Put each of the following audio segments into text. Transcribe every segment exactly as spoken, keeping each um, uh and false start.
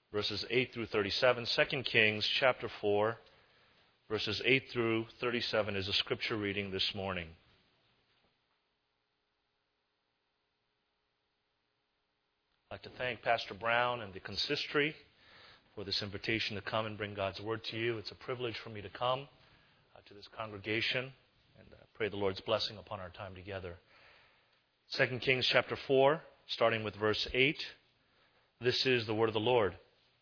verses eight through thirty-seven. Second Kings chapter four, verses eight through thirty-seven is a scripture reading this morning. I'd like to thank Pastor Brown and the consistory for this invitation to come and bring God's word to you. It's a privilege for me to come uh, to this congregation, and uh, pray the Lord's blessing upon our time together. Second Kings chapter four, starting with verse eight. This is the word of the Lord.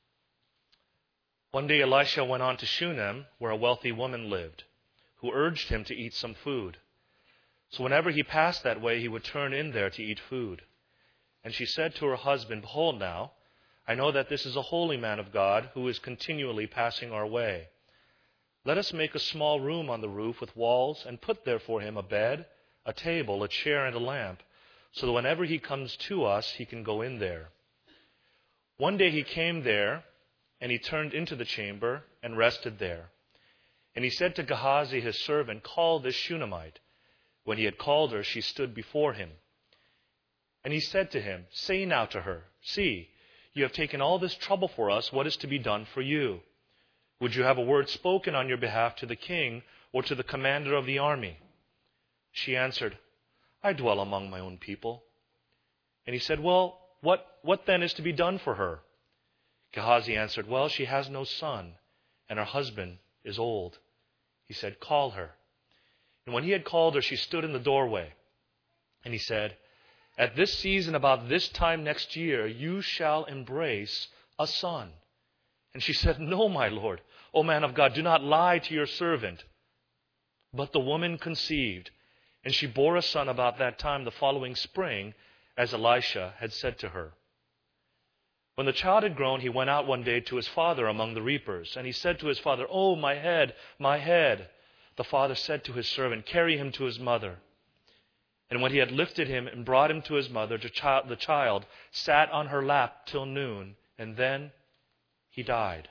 One day Elisha went on to Shunem, where a wealthy woman lived, who urged him to eat some food. So whenever he passed that way, he would turn in there to eat food. And she said to her husband, "Behold now, I know that this is a holy man of God who is continually passing our way. Let us make a small room on the roof with walls, and put there for him a bed, a table, a chair, and a lamp, so that whenever he comes to us, he can go in there." One day he came there, and he turned into the chamber and rested there. And he said to Gehazi his servant, "Call this Shunammite." When he had called her, she stood before him. And he said to him, "Say now to her, See, you have taken all this trouble for us. What is to be done for you? Would you have a word spoken on your behalf to the king or to the commander of the army?" She answered, "I dwell among my own people." And he said, "Well, what, what then is to be done for her?" Gehazi answered, "Well, she has no son, and her husband is old." He said, "Call her." And when he had called her, she stood in the doorway. And he said, "At this season, about this time next year, you shall embrace a son." And she said, "No, my lord, O man of God, do not lie to your servant." But the woman conceived, and she bore a son about that time the following spring, as Elisha had said to her. When the child had grown, he went out one day to his father among the reapers. And he said to his father, "Oh, my head, my head." The father said to his servant, "Carry him to his mother." And when he had lifted him and brought him to his mother, the child sat on her lap till noon, and then he died.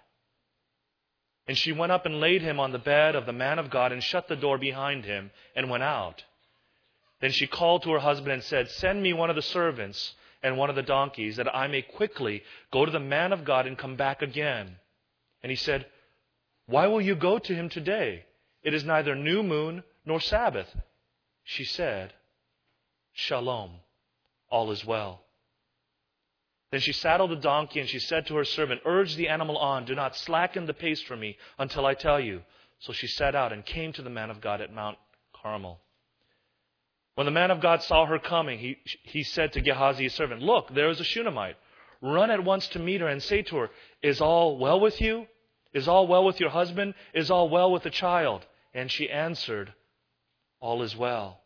And she went up and laid him on the bed of the man of God and shut the door behind him and went out. Then she called to her husband and said, "Send me one of the servants and one of the donkeys, that I may quickly go to the man of God and come back again." And he said, "Why will you go to him today? It is neither new moon nor Sabbath." She said, "Shalom, all is well." Then she saddled the donkey, and she said to her servant, "Urge the animal on, do not slacken the pace for me until I tell you." So she set out and came to the man of God at Mount Carmel. When the man of God saw her coming, he, he said to Gehazi his servant, "Look, there is a Shunammite. Run at once to meet her and say to her, 'Is all well with you? Is all well with your husband? Is all well with the child?' And she answered, 'All is well.'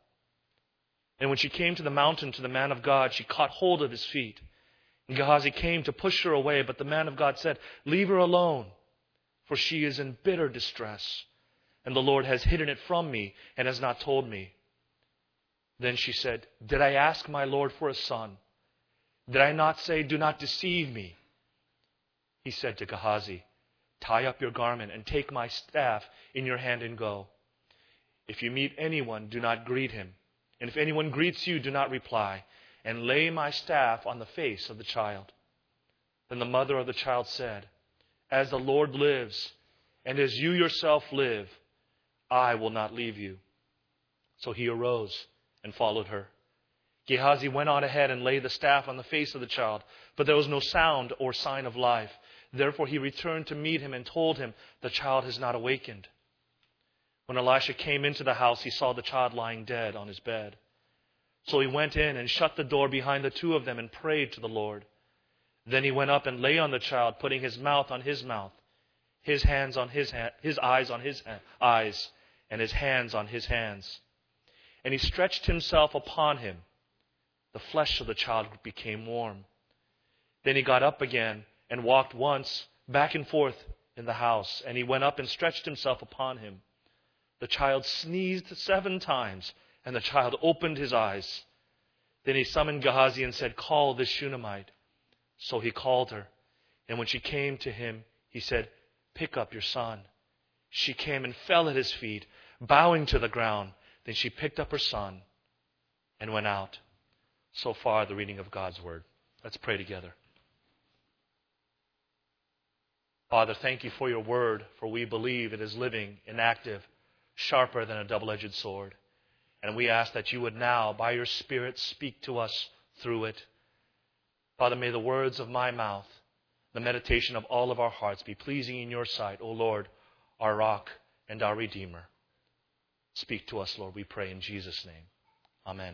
And when she came to the mountain to the man of God, she caught hold of his feet. And Gehazi came to push her away, but the man of God said, 'Leave her alone, for she is in bitter distress, and the Lord has hidden it from me and has not told me.' Then she said, 'Did I ask my Lord for a son? Did I not say, do not deceive me?' He said to Gehazi, 'Tie up your garment and take my staff in your hand and go. If you meet anyone, do not greet him. And if anyone greets you, do not reply. And lay my staff on the face of the child.' Then the mother of the child said, 'As the Lord lives, and as you yourself live, I will not leave you.' So he arose and followed her. Gehazi went on ahead and laid the staff on the face of the child, but there was no sound or sign of life. Therefore he returned to meet him and told him, 'The child has not awakened.' When Elisha came into the house, he saw the child lying dead on his bed. So he went in and shut the door behind the two of them and prayed to the Lord. Then he went up and lay on the child, putting his mouth on his mouth, his hands on his ha- his eyes on his ha- eyes, and his hands on his hands. And he stretched himself upon him. The flesh of the child became warm. Then he got up again and walked once back and forth in the house. And he went up and stretched himself upon him. The child sneezed seven times, and the child opened his eyes. Then he summoned Gehazi and said, 'Call this Shunammite.' So he called her. And when she came to him, he said, 'Pick up your son.' She came and fell at his feet, bowing to the ground. Then she picked up her son and went out." So far, the reading of God's word. Let's pray together. Father, thank you for your word, for we believe it is living and active, sharper than a double-edged sword. And we ask that you would now, by your Spirit, speak to us through it. Father, may the words of my mouth, the meditation of all of our hearts be pleasing in your sight, O Lord, our rock and our Redeemer. Speak to us, Lord, we pray in Jesus' name. Amen.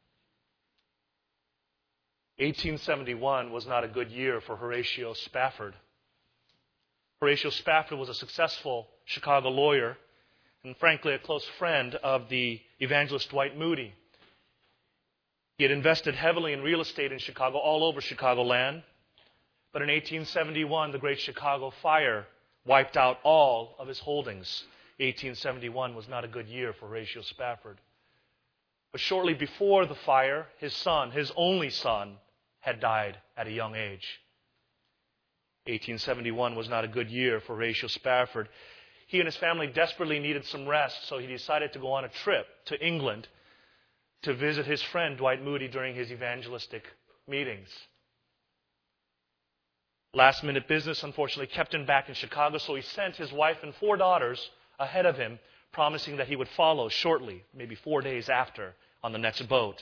eighteen seventy-one was not a good year for Horatio Spafford. Horatio Spafford was a successful Chicago lawyer and, frankly, a close friend of the evangelist Dwight Moody. He had invested heavily in real estate in Chicago, all over Chicagoland. But in eighteen seventy-one, the Great Chicago Fire wiped out all of his holdings. eighteen seventy-one was not a good year for Horatio Spafford. But shortly before the fire, his son, his only son, had died at a young age. eighteen seventy-one was not a good year for Horatio Spafford. He and his family desperately needed some rest, so he decided to go on a trip to England to visit his friend Dwight Moody during his evangelistic meetings. Last-minute business, unfortunately, kept him back in Chicago, so he sent his wife and four daughters ahead of him, promising that he would follow shortly, maybe four days after, on the next boat.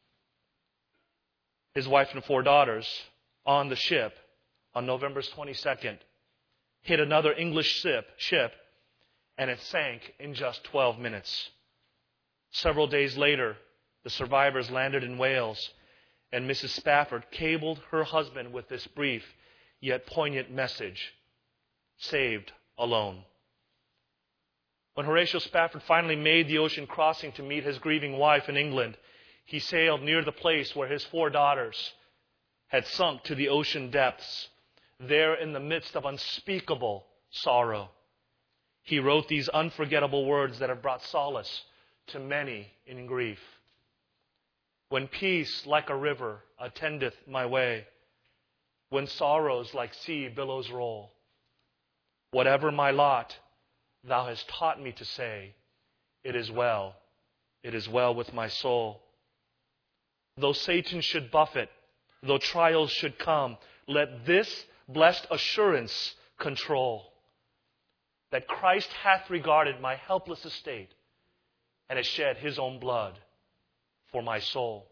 His wife and four daughters on the ship on November twenty-second hit another English ship, ship and it sank in just twelve minutes. Several days later, the survivors landed in Wales, and Missus Spafford cabled her husband with this brief yet poignant message: saved alone. When Horatio Spafford finally made the ocean crossing to meet his grieving wife in England, he sailed near the place where his four daughters had sunk to the ocean depths. There, in the midst of unspeakable sorrow, he wrote these unforgettable words that have brought solace to many in grief. When peace like a river attendeth my way, when sorrows like sea billows roll, whatever my lot, thou hast taught me to say, it is well, it is well with my soul. Though Satan should buffet, though trials should come, let this blessed assurance control, that Christ hath regarded my helpless estate and has shed his own blood for my soul.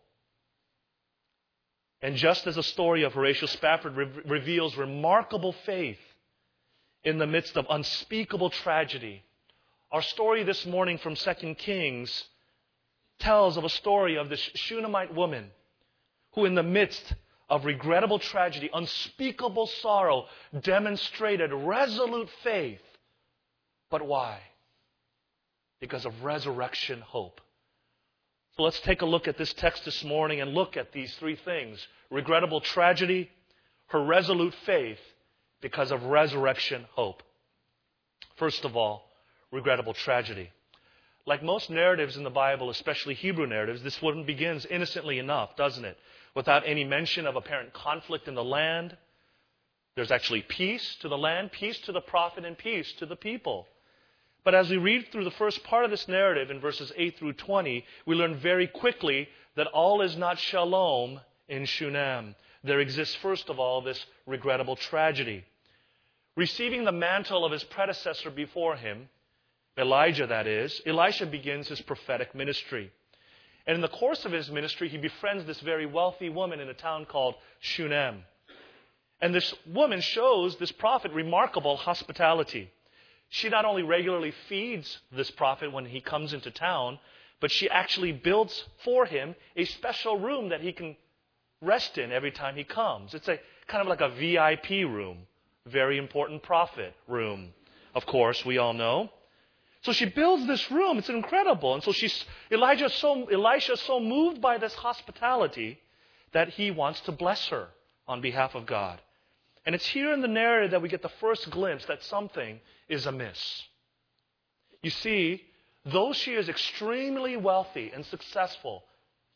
And just as the story of Horatio Spafford re- reveals remarkable faith in the midst of unspeakable tragedy, our story this morning from Second Kings tells of a story of this Shunammite woman who, in the midst of regrettable tragedy, unspeakable sorrow, demonstrated resolute faith. But why? Because of resurrection hope. So let's take a look at this text this morning and look at these three things: regrettable tragedy, her resolute faith, because of resurrection hope. First of all, regrettable tragedy. Like most narratives in the Bible, especially Hebrew narratives, this one begins innocently enough, doesn't it? Without any mention of apparent conflict in the land. There's actually peace to the land, peace to the prophet, and peace to the people. But as we read through the first part of this narrative in verses eight through twenty, we learn very quickly that all is not shalom in Shunem. There exists, first of all, this regrettable tragedy. Receiving the mantle of his predecessor before him, Elijah that is, Elisha begins his prophetic ministry. And in the course of his ministry, he befriends this very wealthy woman in a town called Shunem. And this woman shows this prophet remarkable hospitality. She not only regularly feeds this prophet when he comes into town, but she actually builds for him a special room that he can rest in every time he comes. It's a kind of like a V I P room, very important prophet room, of course, we all know. So she builds this room. It's incredible. And so she's, Elijah so, Elisha is so moved by this hospitality that he wants to bless her on behalf of God. And it's here in the narrative that we get the first glimpse that something is amiss. You see, though she is extremely wealthy and successful,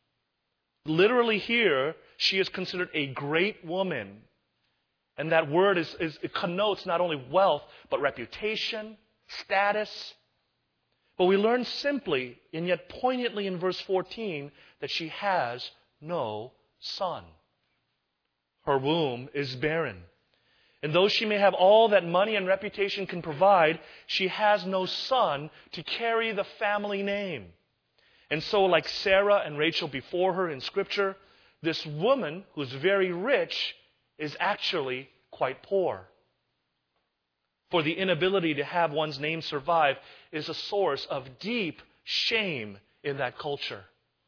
literally here, she is considered a great woman. And that word is, is it connotes not only wealth, but reputation, status. But we learn simply, and yet poignantly in verse fourteen, that she has no son. Her womb is barren. And though she may have all that money and reputation can provide, she has no son to carry the family name. And so, like Sarah and Rachel before her in Scripture, this woman who's very rich is actually quite poor. For the inability to have one's name survive is a source of deep shame in that culture.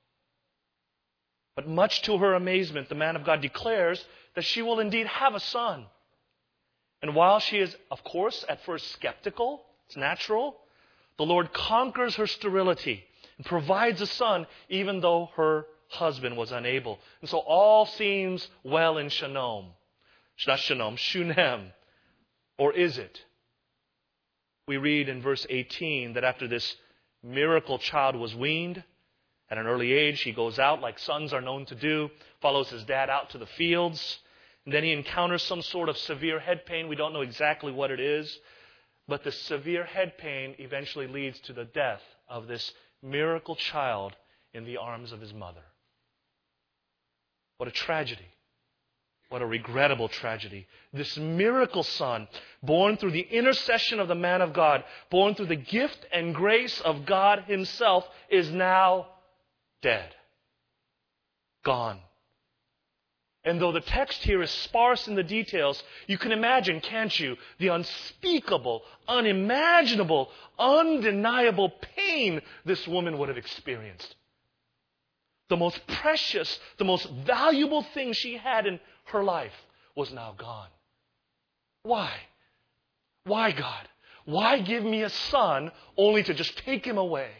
But much to her amazement, the man of God declares that she will indeed have a son. And while she is, of course, at first skeptical, it's natural, the Lord conquers her sterility and provides a son even though her husband was unable. And so all seems well in Shunem. Not Shunem, Shunem. Or is it? We read in verse eighteen that after this miracle child was weaned, at an early age, he goes out like sons are known to do, follows his dad out to the fields, and then he encounters some sort of severe head pain. We don't know exactly what it is, but the severe head pain eventually leads to the death of this miracle child in the arms of his mother. What a tragedy. What a regrettable tragedy. This miracle son, born through the intercession of the man of God, born through the gift and grace of God himself, is now dead. Gone. And though the text here is sparse in the details, you can imagine, can't you, the unspeakable, unimaginable, undeniable pain this woman would have experienced. The most precious, the most valuable thing she had in her life was now gone. Why? Why, God? Why give me a son only to just take him away?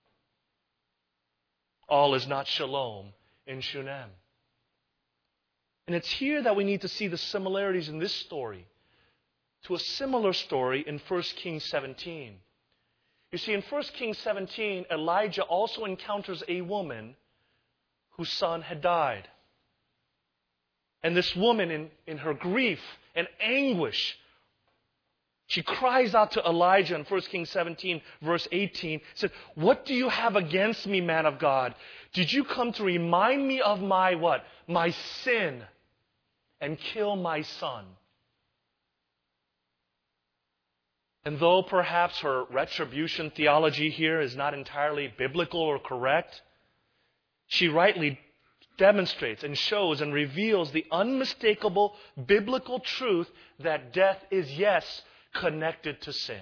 All is not shalom in Shunem. And it's here that we need to see the similarities in this story to a similar story in First Kings seventeen. You see, in First Kings seventeen, Elijah also encounters a woman whose son had died. And this woman, in, in her grief and anguish, she cries out to Elijah in First Kings seventeen, verse eighteen, said, "What do you have against me, man of God? Did you come to remind me of my what? My sin and kill my son?" And though perhaps her retribution theology here is not entirely biblical or correct, she rightly demonstrates and shows and reveals the unmistakable biblical truth that death is, yes, connected to sin.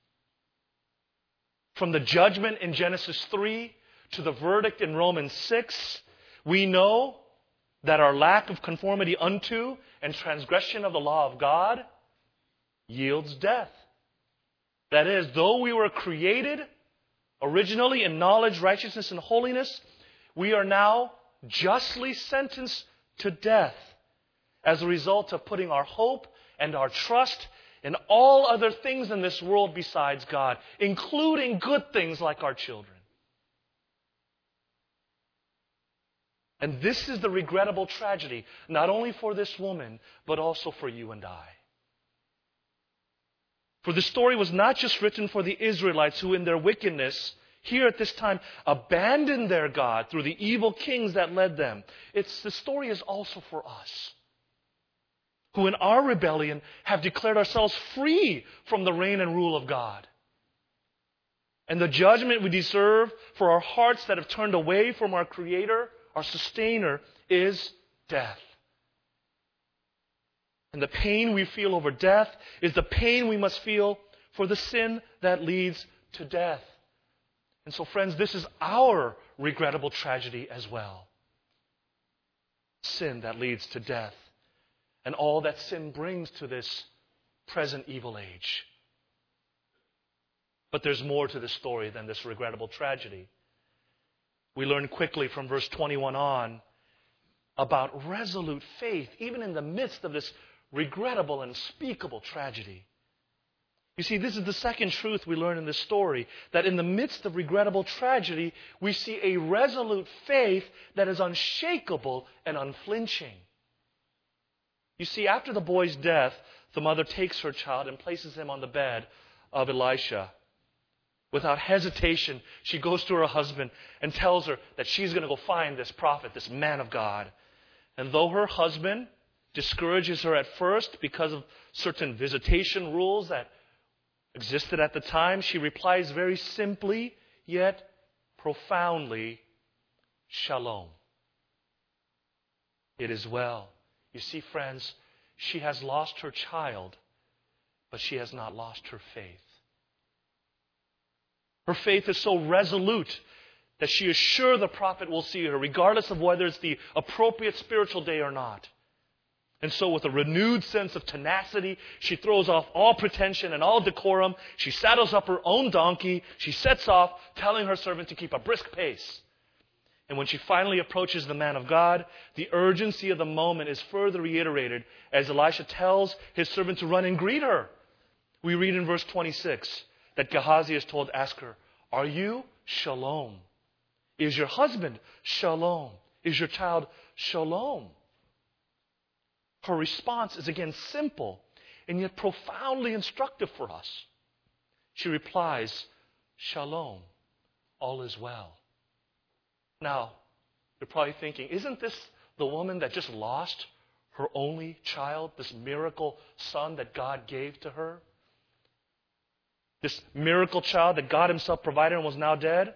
From the judgment in Genesis three to the verdict in Romans six, we know that our lack of conformity unto and transgression of the law of God yields death. That is, though we were created originally in knowledge, righteousness, and holiness, we are now justly sentenced to death as a result of putting our hope and our trust in all other things in this world besides God, including good things like our children. And this is the regrettable tragedy, not only for this woman, but also for you and I. For the story was not just written for the Israelites who in their wickedness here at this time abandoned their God through the evil kings that led them. It's, the story is also for us, who in our rebellion have declared ourselves free from the reign and rule of God. And the judgment we deserve for our hearts that have turned away from our Creator, our Sustainer, is death. And the pain we feel over death is the pain we must feel for the sin that leads to death. And so, friends, this is our regrettable tragedy as well. Sin that leads to death. And all that sin brings to this present evil age. But there's more to this story than this regrettable tragedy. We learn quickly from verse twenty-one on about resolute faith, even in the midst of this regrettable and unspeakable tragedy. You see, this is the second truth we learn in this story, that in the midst of regrettable tragedy, we see a resolute faith that is unshakable and unflinching. You see, after the boy's death, the mother takes her child and places him on the bed of Elisha. Without hesitation, she goes to her husband and tells her that she's going to go find this prophet, this man of God. And though her husband discourages her at first because of certain visitation rules that existed at the time, she replies very simply, yet profoundly, Shalom. It is well. You see, friends, she has lost her child, but she has not lost her faith. Her faith is so resolute that she is sure the prophet will see her, regardless of whether it's the appropriate spiritual day or not. And so with a renewed sense of tenacity, she throws off all pretension and all decorum. She saddles up her own donkey. She sets off, telling her servant to keep a brisk pace. And when she finally approaches the man of God, the urgency of the moment is further reiterated as Elisha tells his servant to run and greet her. We read in verse twenty-six that Gehazi is told, ask her, are you Shalom? Is your husband Shalom? Is your child Shalom? Her response is again simple and yet profoundly instructive for us. She replies, Shalom, all is well. Now, you're probably thinking, isn't this the woman that just lost her only child, this miracle son that God gave to her? This miracle child that God himself provided and was now dead?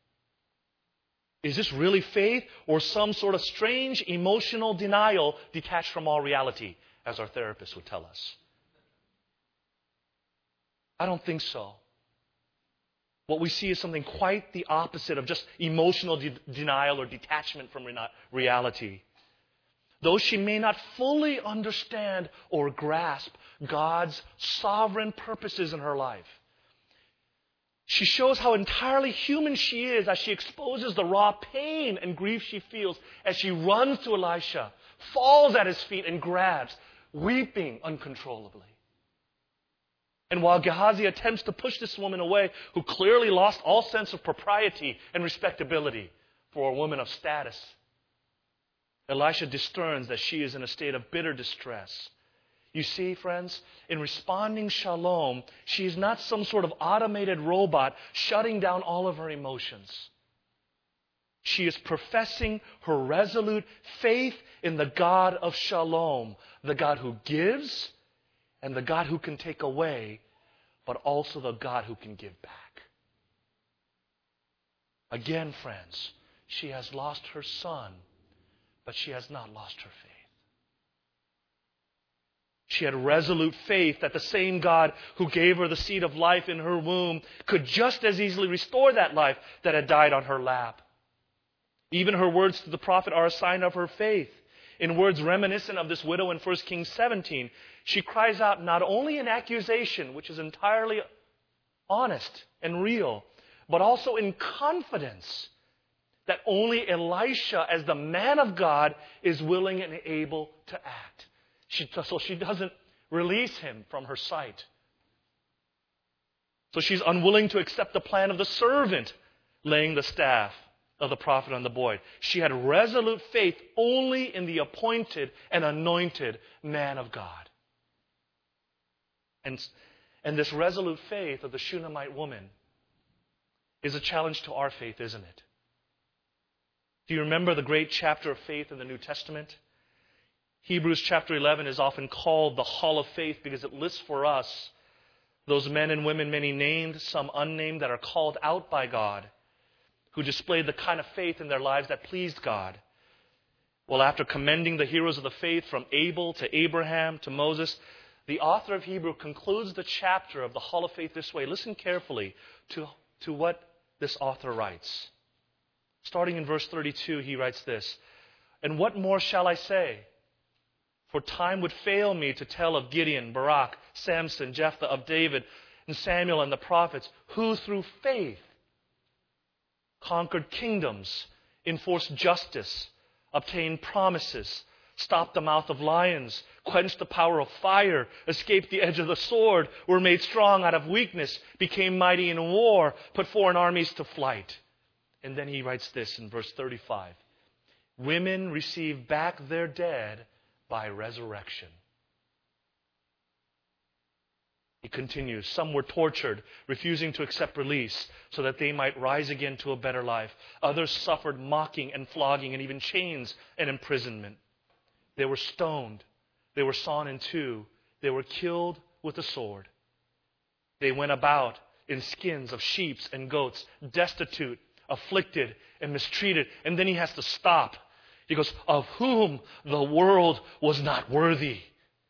Is this really faith or some sort of strange emotional denial detached from all reality, as our therapist would tell us? I don't think so. What we see is something quite the opposite of just emotional de- denial or detachment from re- reality. Though she may not fully understand or grasp God's sovereign purposes in her life, she shows how entirely human she is as she exposes the raw pain and grief she feels as she runs to Elisha, falls at his feet and grabs, weeping uncontrollably. And while Gehazi attempts to push this woman away, who clearly lost all sense of propriety and respectability for a woman of status, Elisha discerns that she is in a state of bitter distress. You see, friends, in responding Shalom, she is not some sort of automated robot shutting down all of her emotions. She is professing her resolute faith in the God of Shalom, the God who gives and the God who can take away, but also the God who can give back. Again, friends, she has lost her son, but she has not lost her faith. She had resolute faith that the same God who gave her the seed of life in her womb could just as easily restore that life that had died on her lap. Even her words to the prophet are a sign of her faith. In words reminiscent of this widow in First Kings seventeen, she cries out not only an accusation, which is entirely honest and real, but also in confidence that only Elisha, as the man of God, is willing and able to act. She, so she doesn't release him from her sight. So she's unwilling to accept the plan of the servant laying the staff of the prophet on the boy. She had resolute faith only in the appointed and anointed man of God. And, and this resolute faith of the Shunammite woman is a challenge to our faith, isn't it? Do you remember the great chapter of faith in the New Testament? Hebrews chapter eleven is often called the Hall of Faith because it lists for us those men and women, many named, some unnamed, that are called out by God, who displayed the kind of faith in their lives that pleased God. Well, after commending the heroes of the faith from Abel to Abraham to Moses, the author of Hebrew concludes the chapter of the Hall of Faith this way. Listen carefully to, to what this author writes. Starting in verse thirty-two, he writes this, "And what more shall I say? For time would fail me to tell of Gideon, Barak, Samson, Jephthah, of David, and Samuel and the prophets, who through faith conquered kingdoms, enforced justice, obtained promises, stopped the mouth of lions, quenched the power of fire, escaped the edge of the sword, were made strong out of weakness, became mighty in war, put foreign armies to flight." And then he writes this in verse thirty-five. "Women receive back their dead by resurrection." He continues, "Some were tortured, refusing to accept release so that they might rise again to a better life. Others suffered mocking and flogging and even chains and imprisonment. They were stoned, They were sawn in two. They were killed with a sword. They went about in skins of sheep and goats, destitute, afflicted, and mistreated. And then he has to stop. He goes, of whom the world was not worthy.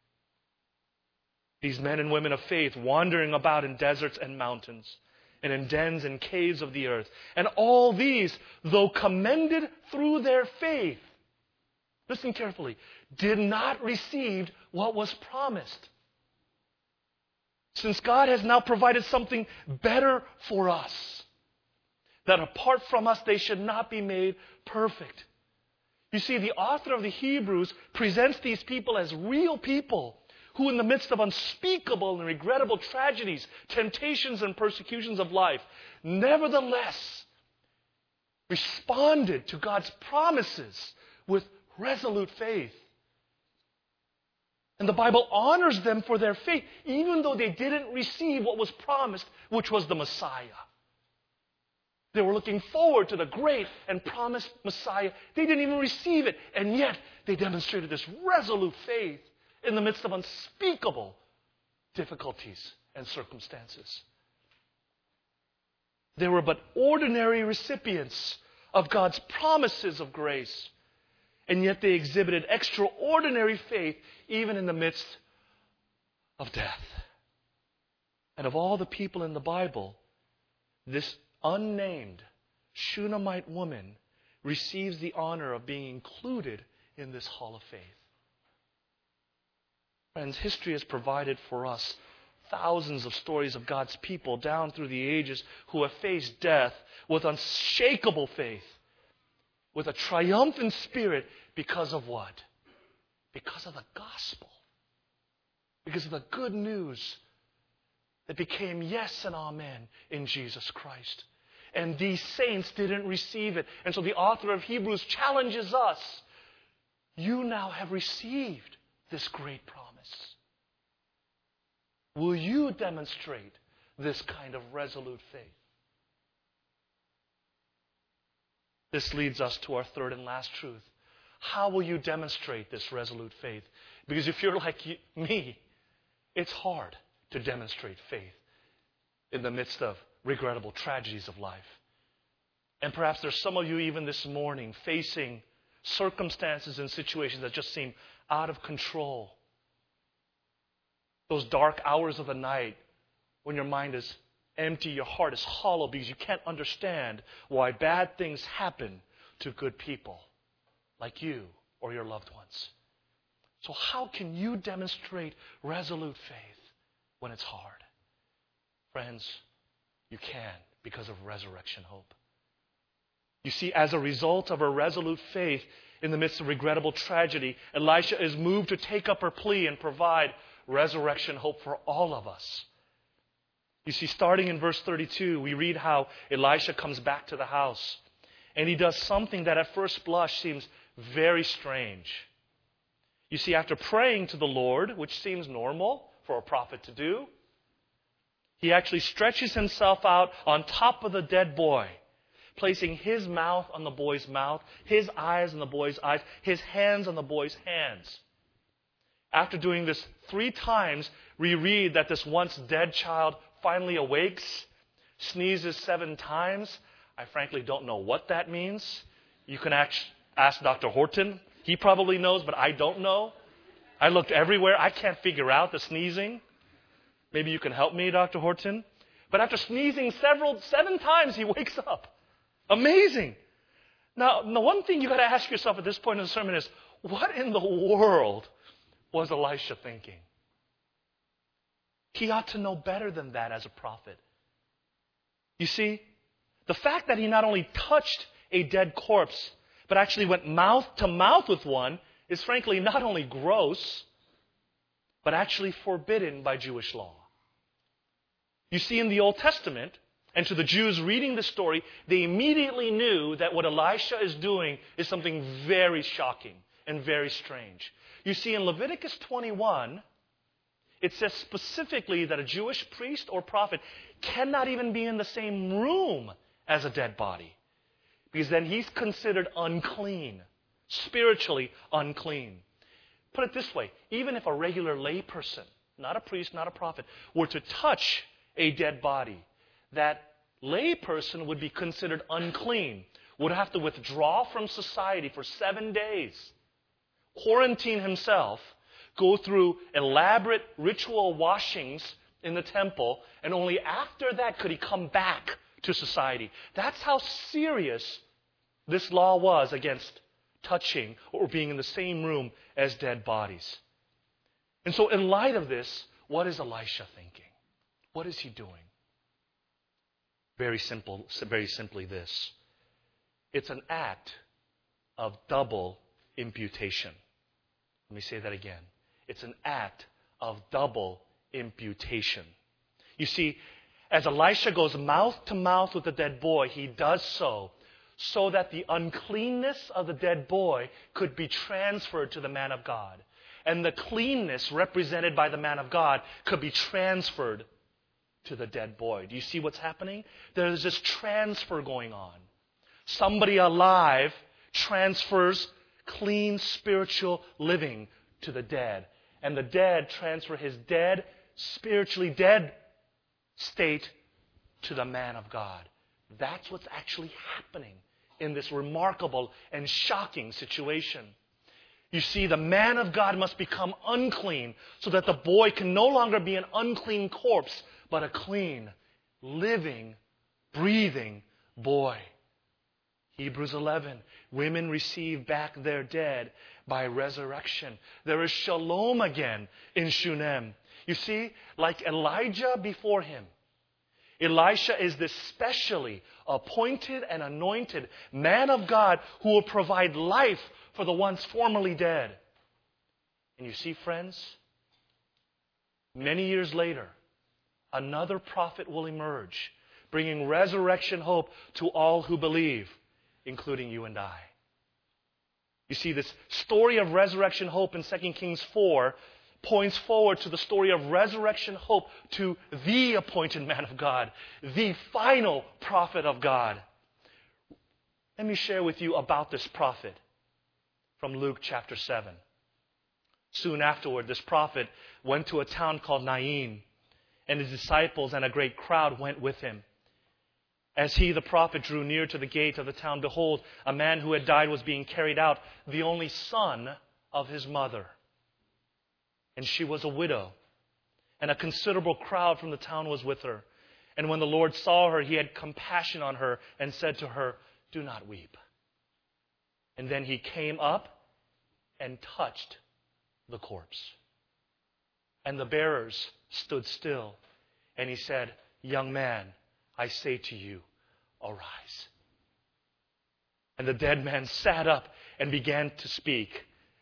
These men and women of faith wandering about in deserts and mountains, and in dens and caves of the earth. And all these, though commended through their faith, listen carefully, did not receive what was promised. Since God has now provided something better for us, that apart from us they should not be made perfect. You see, the author of the Hebrews presents these people as real people who in the midst of unspeakable and regrettable tragedies, temptations, and persecutions of life, nevertheless responded to God's promises with resolute faith. And the Bible honors them for their faith, even though they didn't receive what was promised, which was the Messiah. They were looking forward to the great and promised Messiah. They didn't even receive it, and yet they demonstrated this resolute faith in the midst of unspeakable difficulties and circumstances. They were but ordinary recipients of God's promises of grace, and yet they exhibited extraordinary faith even in the midst of death. And of all the people in the Bible, this unnamed Shunammite woman receives the honor of being included in this hall of faith. Friends, history has provided for us thousands of stories of God's people down through the ages who have faced death with unshakable faith, with a triumphant spirit because of what? Because of the gospel. Because of the good news that became yes and amen in Jesus Christ. And these saints didn't receive it. And so the author of Hebrews challenges us. You now have received this great promise. Will you demonstrate this kind of resolute faith? This leads us to our third and last truth. How will you demonstrate this resolute faith? Because if you're like me, it's hard to demonstrate faith in the midst of regrettable tragedies of life. And perhaps there's some of you even this morning facing circumstances and situations that just seem out of control. Those dark hours of the night when your mind is empty, your heart is hollow because you can't understand why bad things happen to good people like you or your loved ones. So how can you demonstrate resolute faith when it's hard? Friends, you can because of resurrection hope. You see, as a result of her resolute faith in the midst of regrettable tragedy, Elisha is moved to take up her plea and provide resurrection hope for all of us. You see, starting in verse thirty-two, we read how Elisha comes back to the house. And he does something that at first blush seems very strange. You see, after praying to the Lord, which seems normal for a prophet to do, he actually stretches himself out on top of the dead boy, placing his mouth on the boy's mouth, his eyes on the boy's eyes, his hands on the boy's hands. After doing this three times, we read that this once dead child finally awakes, sneezes seven times. I frankly don't know what that means. You can ask Doctor Horton. He probably knows, but I don't know. I looked everywhere. I can't figure out the sneezing. Maybe you can help me, Doctor Horton. But after sneezing several, seven times, he wakes up. Amazing. Now, the one thing you got to ask yourself at this point in the sermon is, what in the world was Elisha thinking? He ought to know better than that as a prophet. You see, the fact that he not only touched a dead corpse, but actually went mouth to mouth with one is frankly not only gross, but actually forbidden by Jewish law. You see, in the Old Testament, and to the Jews reading the story, they immediately knew that what Elisha is doing is something very shocking and very strange. You see, in Leviticus twenty-one, it says specifically that a Jewish priest or prophet cannot even be in the same room as a dead body, because then he's considered unclean, spiritually unclean. Put it this way, even if a regular layperson, not a priest, not a prophet, were to touch a dead body, that layperson would be considered unclean, would have to withdraw from society for seven days, quarantine himself, go through elaborate ritual washings in the temple, and only after that could he come back to society. That's how serious this law was against touching or being in the same room as dead bodies. And so in light of this, what is Elisha thinking? What is he doing? Very simple, very simply this. It's an act of double imputation. Let me say that again. It's an act of double imputation. You see, as Elisha goes mouth to mouth with the dead boy, he does so so that the uncleanness of the dead boy could be transferred to the man of God. And the cleanness represented by the man of God could be transferred to the dead boy. Do you see what's happening? There's this transfer going on. Somebody alive transfers clean spiritual living to the dead. And the dead transfer his dead, spiritually dead state to the man of God. That's what's actually happening in this remarkable and shocking situation. You see, the man of God must become unclean so that the boy can no longer be an unclean corpse, but a clean, living, breathing boy. Hebrews eleven, women receive back their dead by resurrection. There is shalom again in Shunem. You see, like Elijah before him, Elisha is this specially appointed and anointed man of God who will provide life for the ones formerly dead. And you see, friends, many years later, another prophet will emerge, bringing resurrection hope to all who believe, including you and I. You see, this story of resurrection hope in Second Kings four points forward to the story of resurrection hope to the appointed man of God, the final prophet of God. Let me share with you about this prophet from Luke chapter seven. Soon afterward, this prophet went to a town called Nain, and his disciples and a great crowd went with him. As he, the prophet, drew near to the gate of the town, behold, a man who had died was being carried out, the only son of his mother. And she was a widow, and a considerable crowd from the town was with her. And when the Lord saw her, he had compassion on her and said to her, "Do not weep." And then he came up and touched the corpse. And the bearers stood still, and he said, "Young man, I say to you, arise." And the dead man sat up and began to speak.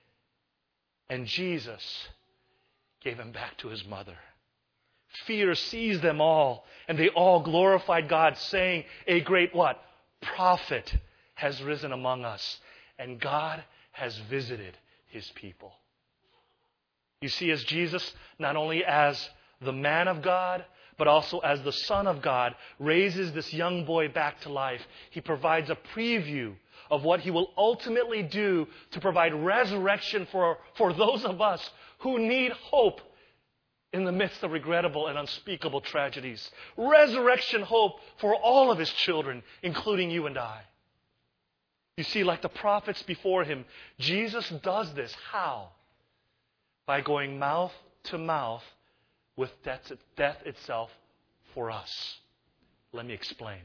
And Jesus gave him back to his mother. Fear seized them all, and they all glorified God, saying, "A great" what? "Prophet has risen among us, and God has visited his people." You see, as Jesus, not only as the man of God, but also as the Son of God, raises this young boy back to life, he provides a preview of what he will ultimately do to provide resurrection for, for those of us who need hope in the midst of regrettable and unspeakable tragedies. Resurrection hope for all of his children, including you and I. You see, like the prophets before him, Jesus does this. How? By going mouth to mouth with death, death itself for us. Let me explain.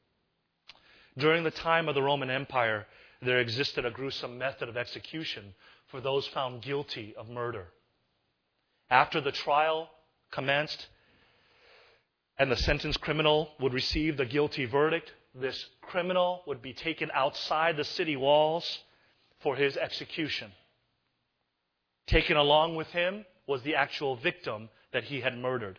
During the time of the Roman Empire, there existed a gruesome method of execution for those found guilty of murder. After the trial commenced and the sentenced criminal would receive the guilty verdict, this criminal would be taken outside the city walls for his execution. Taken along with him was the actual victim that he had murdered.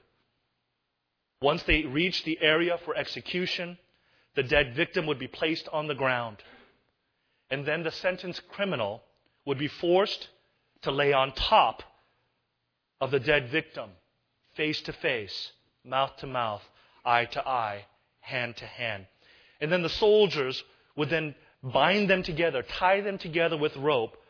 Once they reached the area for execution, the dead victim would be placed on the ground. And then the sentenced criminal would be forced to lay on top of the dead victim, face to face, mouth to mouth, eye to eye, hand to hand. And then the soldiers would then bind them together, tie them together with rope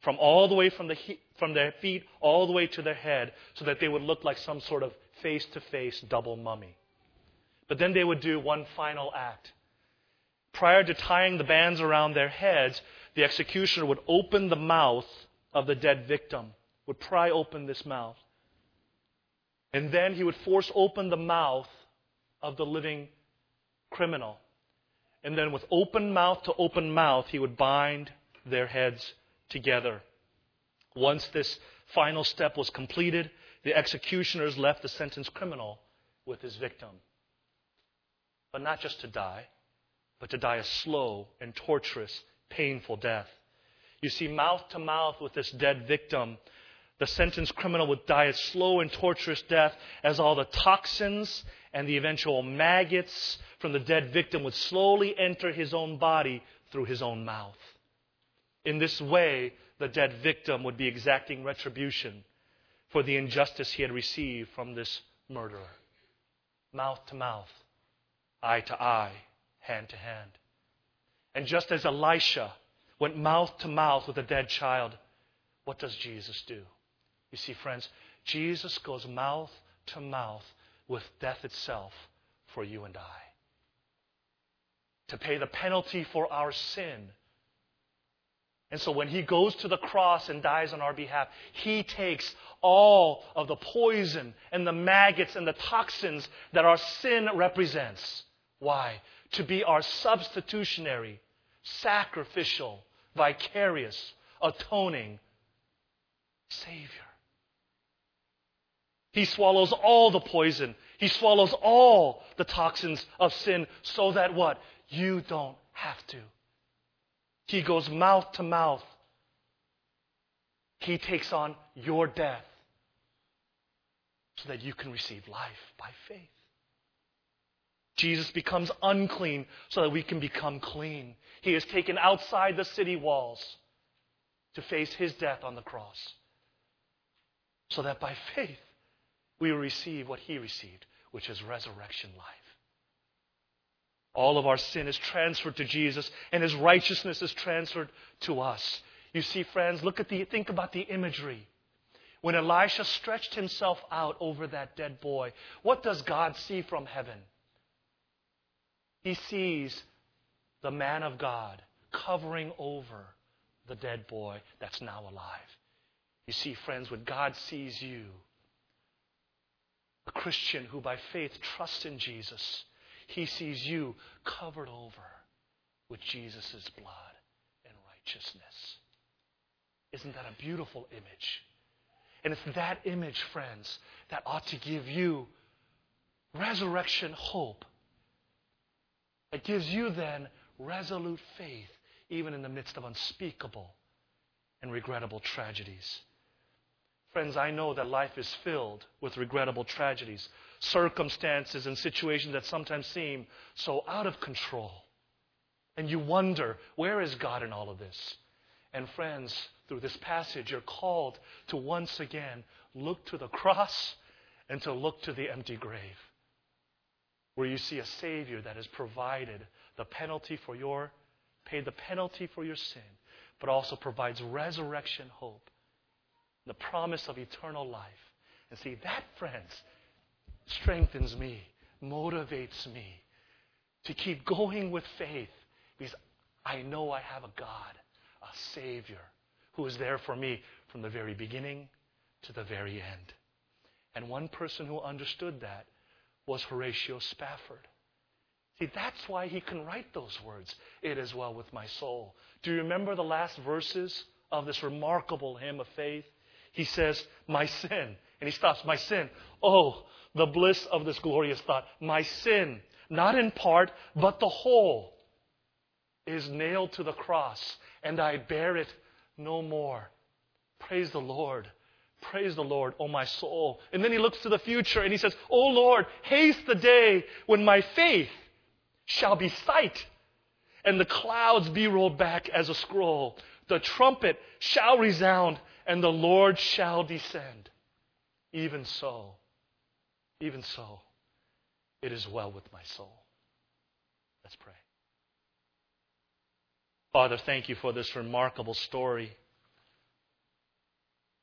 from all the way from, the he- from their feet all the way to their head, so that they would look like some sort of face-to-face double mummy. But then they would do one final act. Prior to tying the bands around their heads, the executioner would open the mouth of the dead victim, would pry open this mouth. And then he would force open the mouth of the living criminal. And then with open mouth to open mouth, he would bind their heads together. Once this final step was completed, the executioners left the sentenced criminal with his victim. But not just to die, but to die a slow and torturous, painful death. You see, mouth to mouth with this dead victim, the sentenced criminal would die a slow and torturous death as all the toxins and the eventual maggots from the dead victim would slowly enter his own body through his own mouth. In this way, the dead victim would be exacting retribution for the injustice he had received from this murderer. Mouth to mouth, eye to eye, hand to hand. And just as Elisha went mouth to mouth with a dead child, what does Jesus do? You see, friends, Jesus goes mouth to mouth with death itself for you and I. To pay the penalty for our sin. And so when he goes to the cross and dies on our behalf, he takes all of the poison and the maggots and the toxins that our sin represents. Why? To be our substitutionary, sacrificial, vicarious, atoning Savior. He swallows all the poison. He swallows all the toxins of sin so that what? You don't have to. He goes mouth to mouth. He takes on your death so that you can receive life by faith. Jesus becomes unclean so that we can become clean. He is taken outside the city walls to face his death on the cross so that by faith we will receive what he received, which is resurrection life. All of our sin is transferred to Jesus, and his righteousness is transferred to us. You see, friends, look at the think about the imagery. When Elisha stretched himself out over that dead boy, what does God see from heaven? He sees the man of God covering over the dead boy that's now alive. You see, friends, when God sees you, a Christian who by faith trusts in Jesus, he sees you covered over with Jesus' blood and righteousness. Isn't that a beautiful image? And it's that image, friends, that ought to give you resurrection hope. It gives you then resolute faith, even in the midst of unspeakable and regrettable tragedies. Friends, I know that life is filled with regrettable tragedies, circumstances and situations that sometimes seem so out of control. And you wonder, where is God in all of this? And friends, through this passage, you're called to once again look to the cross and to look to the empty grave, where you see a Savior that has provided the penalty for your, paid the penalty for your sin, but also provides resurrection hope, the promise of eternal life. And see, that, friends, strengthens me, motivates me to keep going with faith, because I know I have a God, a Savior, who is there for me from the very beginning to the very end. And one person who understood that was Horatio Spafford. See, that's why he can write those words, "It is well with my soul." Do you remember the last verses of this remarkable hymn of faith? He says, "My sin," and he stops, "My sin. Oh, the bliss of this glorious thought. My sin, not in part, but the whole, is nailed to the cross, and I bear it no more. Praise the Lord. Praise the Lord, O my soul." And then he looks to the future and he says, "O Lord, haste the day when my faith shall be sight, and the clouds be rolled back as a scroll. The trumpet shall resound, and the Lord shall descend. Even so, even so, it is well with my soul." Let's pray. Father, thank you for this remarkable story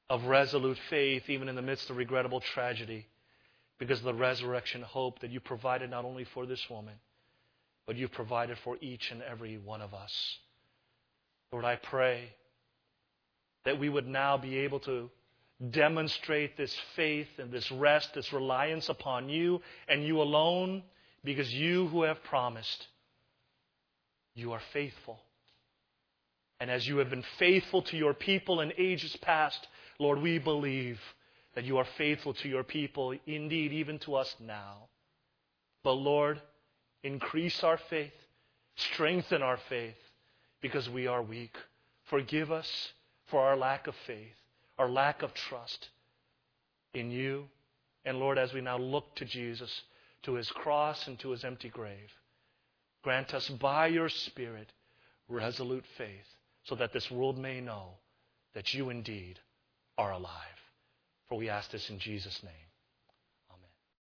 of resolute faith, even in the midst of regrettable tragedy, because of the resurrection hope that you provided not only for this woman, but you've provided for each and every one of us. Lord, I pray that we would now be able to demonstrate this faith and this rest, this reliance upon you and you alone, because you who have promised, you are faithful. And as you have been faithful to your people in ages past, Lord, we believe that you are faithful to your people, indeed, even to us now. But Lord, increase our faith, strengthen our faith, because we are weak. Forgive us for our lack of faith, our lack of trust in you. And Lord, as we now look to Jesus, to his cross and to his empty grave, grant us by your Spirit resolute faith, so that this world may know that you indeed are alive. For we ask this in Jesus' name.